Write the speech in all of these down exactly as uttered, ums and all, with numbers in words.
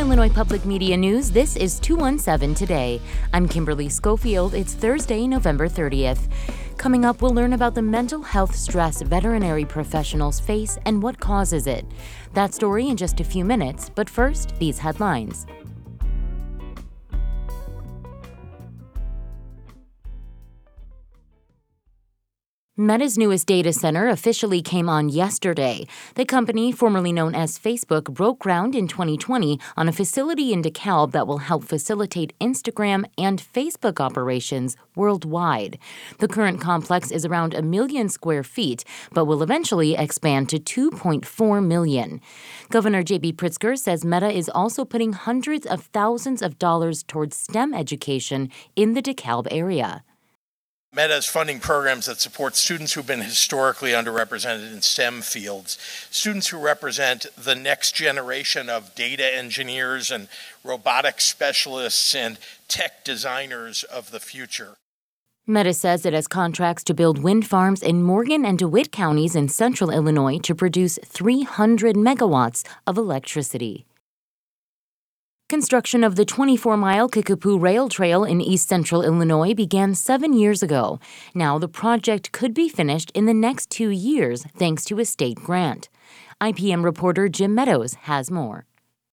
Illinois Public Media News, this is two one seven Today. I'm Kimberly Schofield. It's Thursday, November thirtieth. Coming up, we'll learn about the mental health stress veterinary professionals face and what causes it. That story in just a few minutes, but first, these headlines. Meta's newest data center officially came on yesterday. The company, formerly known as Facebook, broke ground in twenty twenty on a facility in DeKalb that will help facilitate Instagram and Facebook operations worldwide. The current complex is around a million square feet, but will eventually expand to two point four million. Governor J B Pritzker says Meta is also putting hundreds of thousands of dollars towards STEM education in the DeKalb area. Meta is funding programs that support students who've been historically underrepresented in STEM fields, students who represent the next generation of data engineers and robotics specialists and tech designers of the future. Meta says it has contracts to build wind farms in Morgan and DeWitt counties in central Illinois to produce three hundred megawatts of electricity. Construction of the twenty-four mile Kickapoo Rail Trail in east central Illinois began seven years ago. Now the project could be finished in the next two years thanks to a state grant. I P M reporter Jim Meadows has more.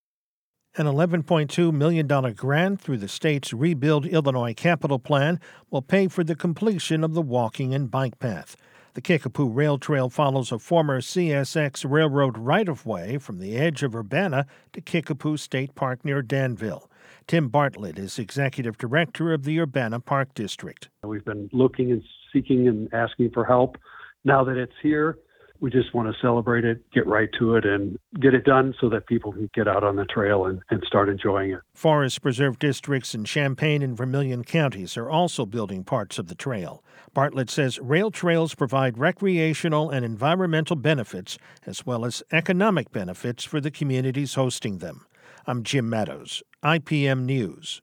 An eleven point two million dollars grant through the state's Rebuild Illinois Capital Plan will pay for the completion of the walking and bike path. The Kickapoo Rail Trail follows a former C S X railroad right-of-way from the edge of Urbana to Kickapoo State Park near Danville. Tim Bartlett is executive director of the Urbana Park District. We've been looking and seeking and asking for help. Now that it's here, we just want to celebrate it, get right to it, and get it done so that people can get out on the trail and, and start enjoying it. Forest Preserve districts in Champaign and Vermilion counties are also building parts of the trail. Bartlett says rail trails provide recreational and environmental benefits as well as economic benefits for the communities hosting them. I'm Jim Meadows, I P M News.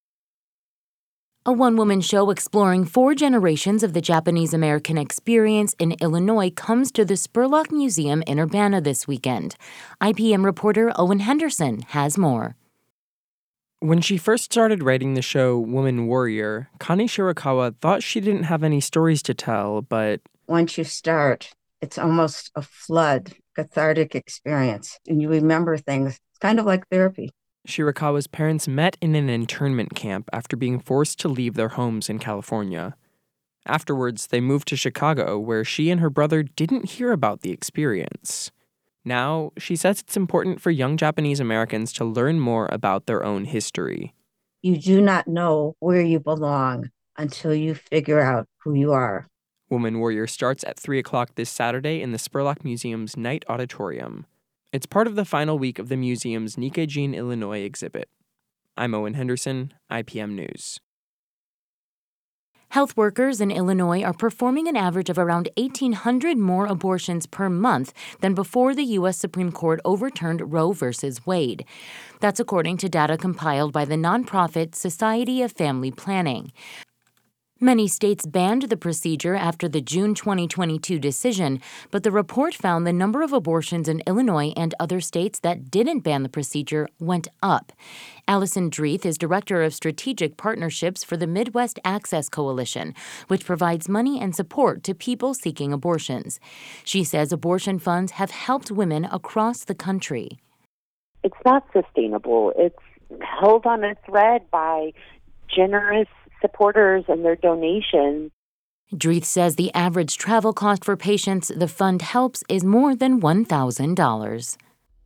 A one-woman show exploring four generations of the Japanese-American experience in Illinois comes to the Spurlock Museum in Urbana this weekend. I P M reporter Owen Henderson has more. When she first started writing the show Woman Warrior, Connie Shirakawa thought she didn't have any stories to tell, but once you start, it's almost a flood, cathartic experience, and you remember things. It's kind of like therapy. Shirakawa's parents met in an internment camp after being forced to leave their homes in California. Afterwards, they moved to Chicago, where she and her brother didn't hear about the experience. Now, she says it's important for young Japanese Americans to learn more about their own history. You do not know where you belong until you figure out who you are. Woman Warrior starts at three o'clock this Saturday in the Spurlock Museum's Night Auditorium. It's part of the final week of the museum's Nikkei-jin, Illinois exhibit. I'm Owen Henderson, I P M News. Health workers in Illinois are performing an average of around eighteen hundred more abortions per month than before the U S Supreme Court overturned Roe v. Wade. That's according to data compiled by the nonprofit Society of Family Planning. Many states banned the procedure after the June twenty twenty-two decision, but the report found the number of abortions in Illinois and other states that didn't ban the procedure went up. Allison Dreeth is Director of Strategic Partnerships for the Midwest Access Coalition, which provides money and support to people seeking abortions. She says abortion funds have helped women across the country. It's not sustainable. It's held on a thread by generous supporters and their donations. Dreeth says the average travel cost for patients the fund helps is more than one thousand dollars.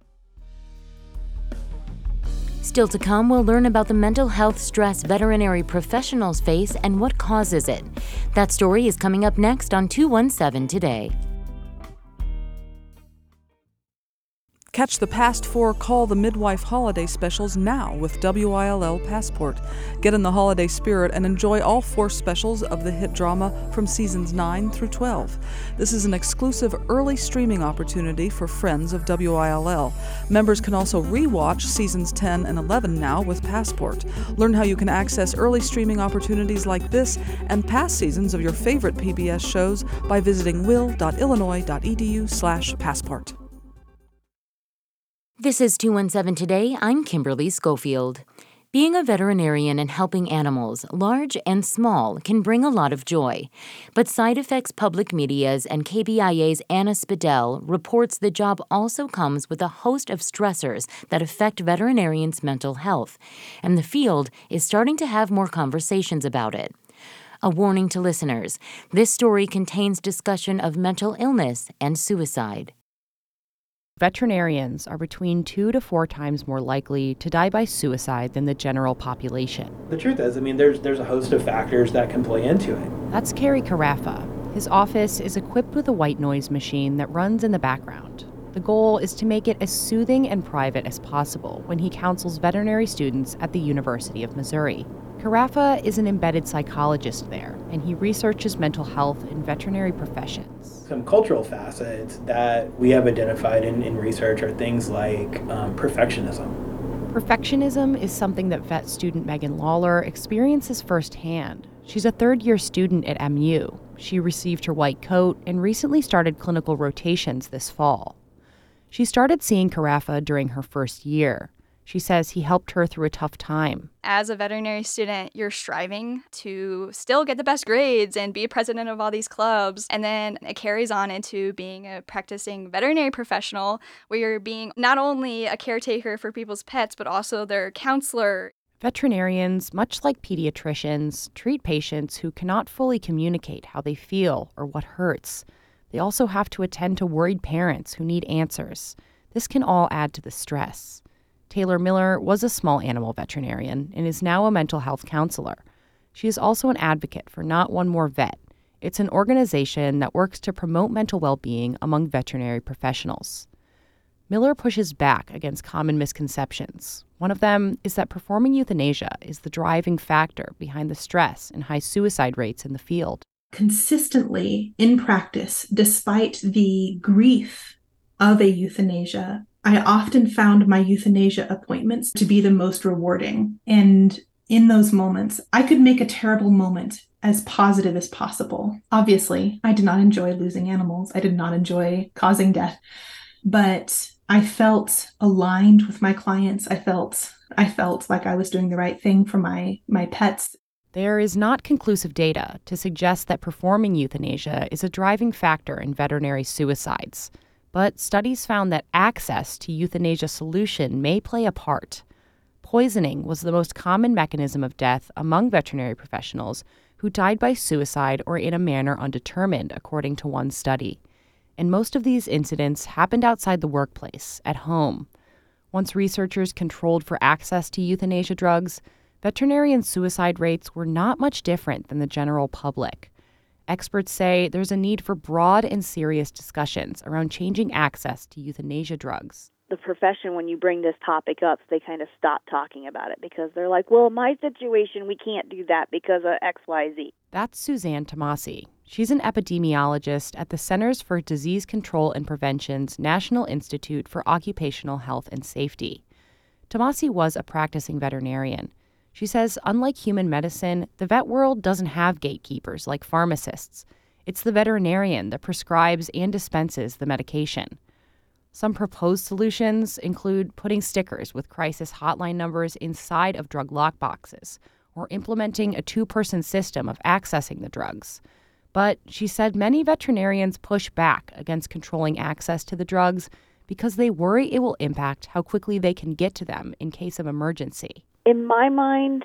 Still to come, we'll learn about the mental health stress veterinary professionals face and what causes it. That story is coming up next on two one seven Today. Catch the past four Call the Midwife holiday specials now with W I L L Passport. Get in the holiday spirit and enjoy all four specials of the hit drama from seasons nine through twelve. This is an exclusive early streaming opportunity for friends of W I L L. Members can also re-watch seasons ten and eleven now with Passport. Learn how you can access early streaming opportunities like this and past seasons of your favorite P B S shows by visiting will dot illinois dot e d u slash passport. This is two one seven Today. I'm Kimberly Schofield. Being a veterinarian and helping animals, large and small, can bring a lot of joy. But Side Effects Public Media's and K B I A's Anna Spidell reports the job also comes with a host of stressors that affect veterinarians' mental health, and the field is starting to have more conversations about it. A warning to listeners, this story contains discussion of mental illness and suicide. Veterinarians are between two to four times more likely to die by suicide than the general population. The truth is, I mean, there's there's a host of factors that can play into it. That's Kerry Carafa. His office is equipped with a white noise machine that runs in the background. The goal is to make it as soothing and private as possible when he counsels veterinary students at the University of Missouri. Carafa is an embedded psychologist there, and he researches mental health in veterinary professions. Some cultural facets that we have identified in, in research are things like um, perfectionism. Perfectionism is something that vet student Megan Lawler experiences firsthand. She's a third-year student at M U. She received her white coat and recently started clinical rotations this fall. She started seeing Carafa during her first year. She says he helped her through a tough time. As a veterinary student, you're striving to still get the best grades and be president of all these clubs. And then it carries on into being a practicing veterinary professional where you're being not only a caretaker for people's pets, but also their counselor. Veterinarians, much like pediatricians, treat patients who cannot fully communicate how they feel or what hurts. They also have to attend to worried parents who need answers. This can all add to the stress. Taylor Miller was a small animal veterinarian and is now a mental health counselor. She is also an advocate for Not One More Vet. It's an organization that works to promote mental well-being among veterinary professionals. Miller pushes back against common misconceptions. One of them is that performing euthanasia is the driving factor behind the stress and high suicide rates in the field. Consistently in practice, despite the grief of a euthanasia, I often found my euthanasia appointments to be the most rewarding. And in those moments, I could make a terrible moment as positive as possible. Obviously, I did not enjoy losing animals. I did not enjoy causing death. But I felt aligned with my clients. I felt I felt like I was doing the right thing for my, my pets. There is not conclusive data to suggest that performing euthanasia is a driving factor in veterinary suicides. But studies found that access to euthanasia solution may play a part. Poisoning was the most common mechanism of death among veterinary professionals who died by suicide or in a manner undetermined, according to one study. And most of these incidents happened outside the workplace, at home. Once researchers controlled for access to euthanasia drugs, veterinarian suicide rates were not much different than the general public. Experts say there's a need for broad and serious discussions around changing access to euthanasia drugs. The profession, when you bring this topic up, they kind of stop talking about it because they're like, well, my situation, we can't do that because of X Y Z. That's Suzanne Tomasi. She's an epidemiologist at the Centers for Disease Control and Prevention's National Institute for Occupational Health and Safety. Tomasi was a practicing veterinarian. She says, unlike human medicine, the vet world doesn't have gatekeepers like pharmacists. It's the veterinarian that prescribes and dispenses the medication. Some proposed solutions include putting stickers with crisis hotline numbers inside of drug lockboxes or implementing a two-person system of accessing the drugs. But she said many veterinarians push back against controlling access to the drugs because they worry it will impact how quickly they can get to them in case of emergency. In my mind,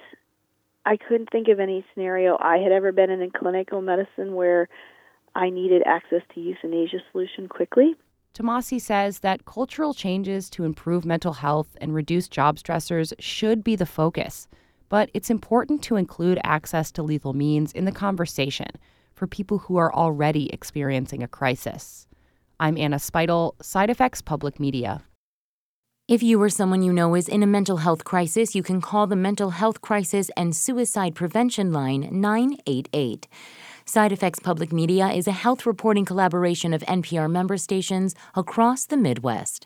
I couldn't think of any scenario I had ever been in in clinical medicine where I needed access to euthanasia solution quickly. Tomasi says that cultural changes to improve mental health and reduce job stressors should be the focus, but it's important to include access to lethal means in the conversation for people who are already experiencing a crisis. I'm Anna Spidell, Side Effects Public Media. If you or someone you know is in a mental health crisis, you can call the Mental Health Crisis and Suicide Prevention Line nine eight eight. Side Effects Public Media is a health reporting collaboration of N P R member stations across the Midwest.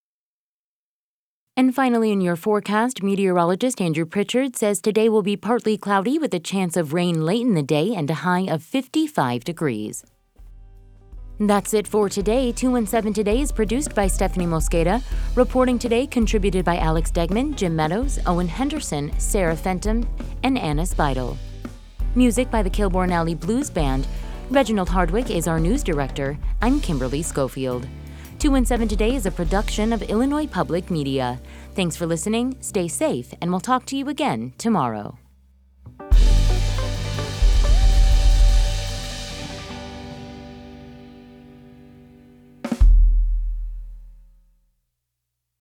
And finally, in your forecast, meteorologist Andrew Pritchard says today will be partly cloudy with a chance of rain late in the day and a high of fifty-five degrees. That's it for today. two and seven Today is produced by Stephanie Mosqueda. Reporting today contributed by Alex Degman, Jim Meadows, Owen Henderson, Sarah Fenton, and Anna Speidel. Music by the Kilbourne Alley Blues Band. Reginald Hardwick is our news director. I'm Kimberly Schofield. two and seven Today is a production of Illinois Public Media. Thanks for listening, stay safe, and we'll talk to you again tomorrow.